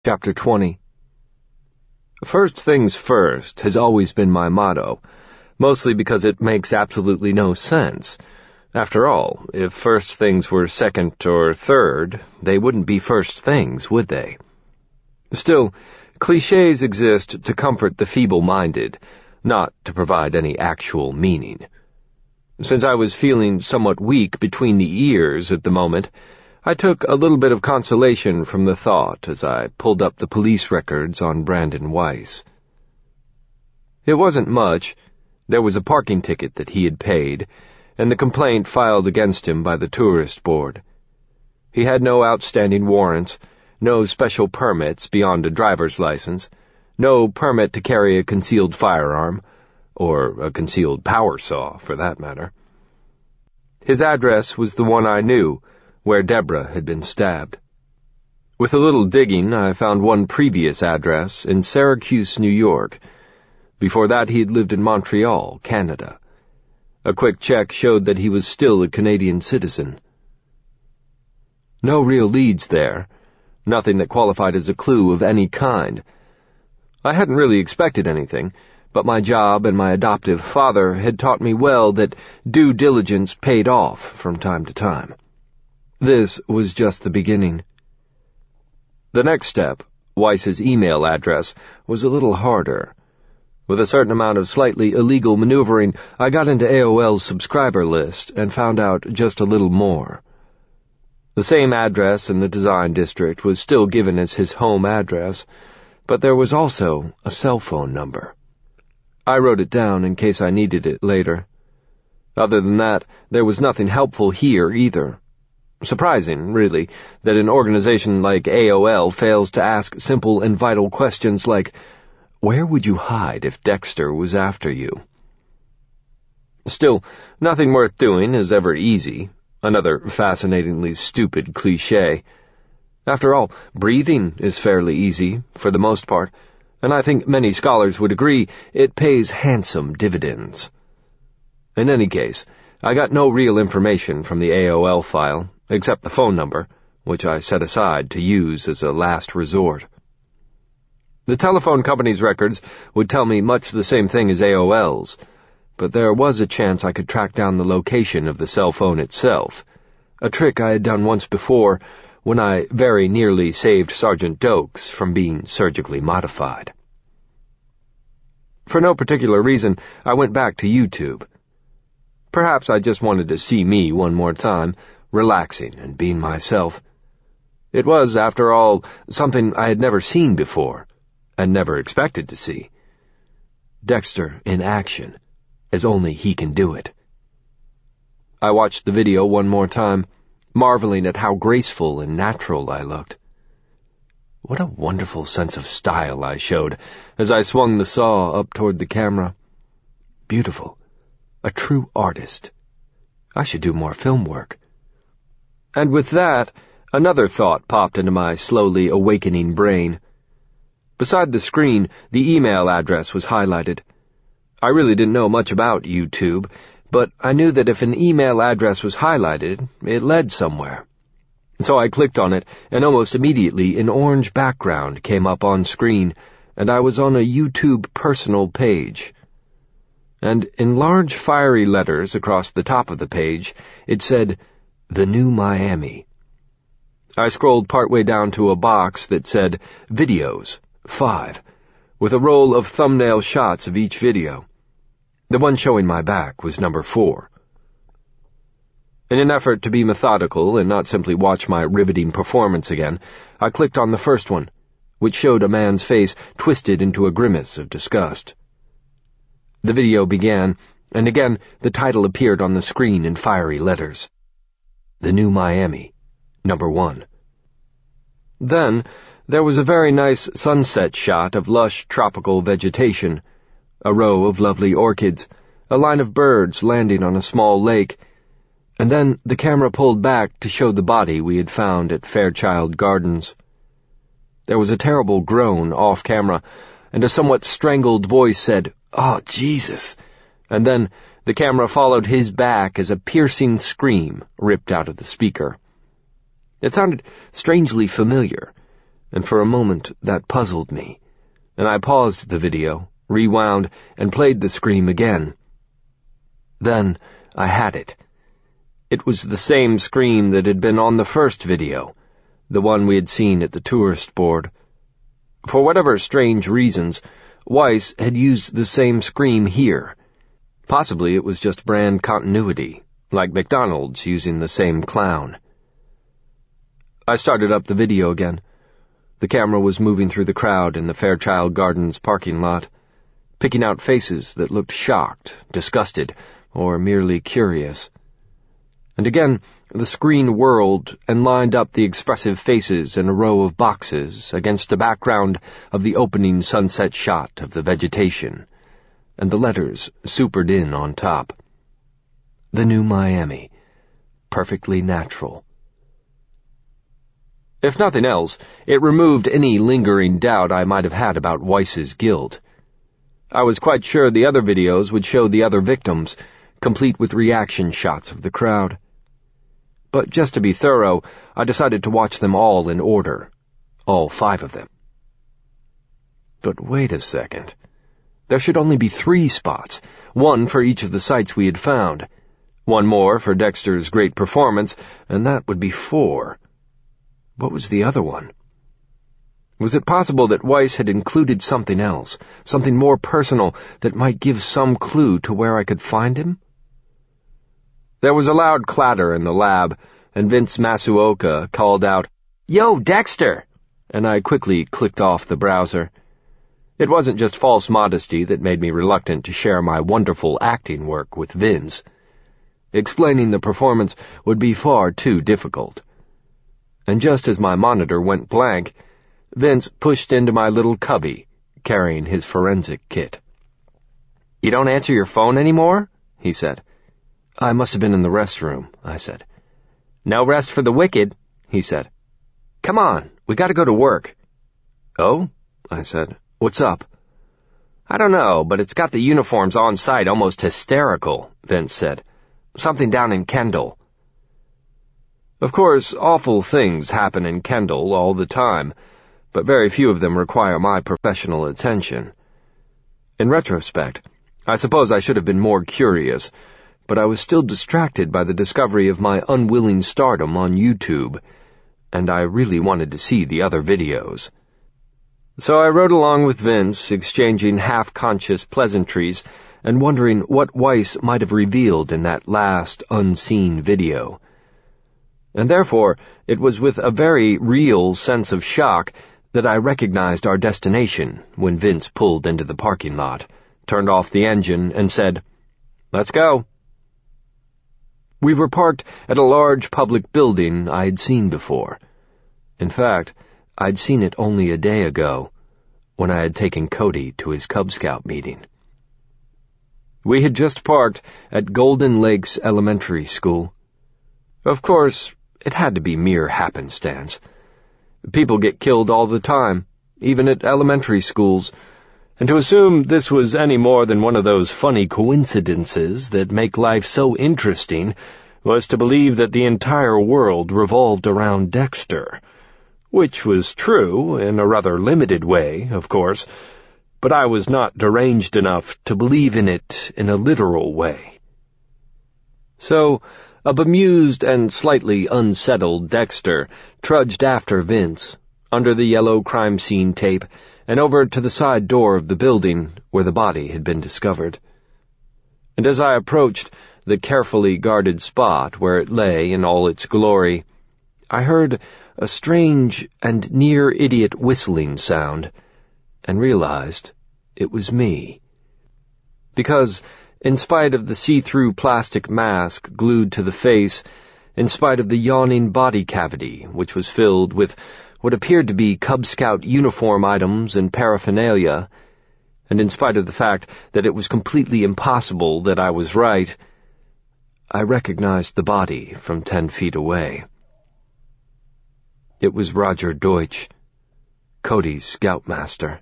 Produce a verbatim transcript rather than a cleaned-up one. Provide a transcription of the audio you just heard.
Chapter twenty. First things first has always been my motto, mostly because it makes absolutely no sense. After all, if first things were second or third, they wouldn't be first things, would they? Still, clichés exist to comfort the feeble-minded, not to provide any actual meaning. Since I was feeling somewhat weak between the ears at the moment, I took a little bit of consolation from the thought as I pulled up the police records on Brandon Weiss. It wasn't much. There was a parking ticket that he had paid, and the complaint filed against him by the tourist board. He had no outstanding warrants, no special permits beyond a driver's license, no permit to carry a concealed firearm, or a concealed power saw, for that matter. His address was the one I knew, where Deborah had been stabbed. With a little digging, I found one previous address in Syracuse, New York. Before that, he had lived in Montreal, Canada. A quick check showed that he was still a Canadian citizen. No real leads there, nothing that qualified as a clue of any kind. I hadn't really expected anything, but my job and my adoptive father had taught me well that due diligence paid off from time to time. This was just the beginning. The next step, Weiss's email address, was a little harder. With a certain amount of slightly illegal maneuvering, I got into A O L's subscriber list and found out just a little more. The same address in the design district was still given as his home address, but there was also a cell phone number. I wrote it down in case I needed it later. Other than that, there was nothing helpful here either. Surprising, really, that an organization like A O L fails to ask simple and vital questions like, where would you hide if Dexter was after you? Still, nothing worth doing is ever easy, another fascinatingly stupid cliché. After all, breathing is fairly easy, for the most part, and I think many scholars would agree it pays handsome dividends. In any case, I got no real information from the A O L file, except the phone number, which I set aside to use as a last resort. The telephone company's records would tell me much the same thing as A O L's, but there was a chance I could track down the location of the cell phone itself, a trick I had done once before when I very nearly saved Sergeant Dokes from being surgically modified. For no particular reason, I went back to YouTube. Perhaps I just wanted to see me one more time, relaxing and being myself. It was, after all, something I had never seen before, and never expected to see. Dexter in action, as only he can do it. I watched the video one more time, marveling at how graceful and natural I looked. What a wonderful sense of style I showed as I swung the saw up toward the camera. Beautiful. A true artist. I should do more film work. And with that, another thought popped into my slowly awakening brain. Beside the screen, the email address was highlighted. I really didn't know much about YouTube, but I knew that if an email address was highlighted, it led somewhere. So I clicked on it, and almost immediately an orange background came up on screen, and I was on a YouTube personal page. And in large fiery letters across the top of the page, it said, The New Miami. I scrolled partway down to a box that said, Videos, five, with a roll of thumbnail shots of each video. The one showing my back was number four. In an effort to be methodical and not simply watch my riveting performance again, I clicked on the first one, which showed a man's face twisted into a grimace of disgust. The video began, and again the title appeared on the screen in fiery letters. The New Miami, number one. Then, there was a very nice sunset shot of lush tropical vegetation, a row of lovely orchids, a line of birds landing on a small lake, and then the camera pulled back to show the body we had found at Fairchild Gardens. There was a terrible groan off-camera, and a somewhat strangled voice said, "Oh, Jesus," and then the camera followed his back as a piercing scream ripped out of the speaker. It sounded strangely familiar, and for a moment that puzzled me, and I paused the video, rewound, and played the scream again. Then I had it. It was the same scream that had been on the first video, the one we had seen at the tourist board. For whatever strange reasons, Weiss had used the same scream here. Possibly it was just brand continuity, like McDonald's using the same clown. I started up the video again. The camera was moving through the crowd in the Fairchild Gardens parking lot, picking out faces that looked shocked, disgusted, or merely curious. And again, the screen whirled and lined up the expressive faces in a row of boxes against a background of the opening sunset shot of the vegetation, and the letters supered in on top. The New Miami. Perfectly natural. If nothing else, it removed any lingering doubt I might have had about Weiss's guilt. I was quite sure the other videos would show the other victims, complete with reaction shots of the crowd. But just to be thorough, I decided to watch them all in order. All five of them. But wait a second. There should only be three spots, one for each of the sites we had found. One more for Dexter's great performance, and that would be four. What was the other one? Was it possible that Weiss had included something else, something more personal that might give some clue to where I could find him? There was a loud clatter in the lab, and Vince Masuoka called out, "Yo, Dexter!" and I quickly clicked off the browser. It wasn't just false modesty that made me reluctant to share my wonderful acting work with Vince. Explaining the performance would be far too difficult. And just as my monitor went blank, Vince pushed into my little cubby, carrying his forensic kit. "You don't answer your phone anymore?" he said. "I must have been in the restroom," I said. "No rest for the wicked," he said. "Come on, we gotta go to work." "Oh?" I said. "What's up?" "I don't know, but it's got the uniforms on site almost hysterical," Vince said. "Something down in Kendall." Of course, awful things happen in Kendall all the time, but very few of them require my professional attention. In retrospect, I suppose I should have been more curious, but I was still distracted by the discovery of my unwilling stardom on YouTube, and I really wanted to see the other videos. So I rode along with Vince, exchanging half-conscious pleasantries and wondering what Weiss might have revealed in that last unseen video. And therefore, it was with a very real sense of shock that I recognized our destination when Vince pulled into the parking lot, turned off the engine, and said, "Let's go." We were parked at a large public building I'd seen before. In fact, I'd seen it only a day ago, when I had taken Cody to his Cub Scout meeting. We had just parked at Golden Lakes Elementary School. Of course, it had to be mere happenstance. People get killed all the time, even at elementary schools, and to assume this was any more than one of those funny coincidences that make life so interesting was to believe that the entire world revolved around Dexter, which was true in a rather limited way, of course, but I was not deranged enough to believe in it in a literal way. So, a bemused and slightly unsettled Dexter trudged after Vince, under the yellow crime scene tape, and over to the side door of the building where the body had been discovered. And as I approached the carefully guarded spot where it lay in all its glory, I heard a strange and near-idiot whistling sound, and realized it was me. Because, in spite of the see-through plastic mask glued to the face, in spite of the yawning body cavity, which was filled with what appeared to be Cub Scout uniform items and paraphernalia, and in spite of the fact that it was completely impossible that I was right, I recognized the body from ten feet away. It was Roger Deutsch, Cody's scoutmaster.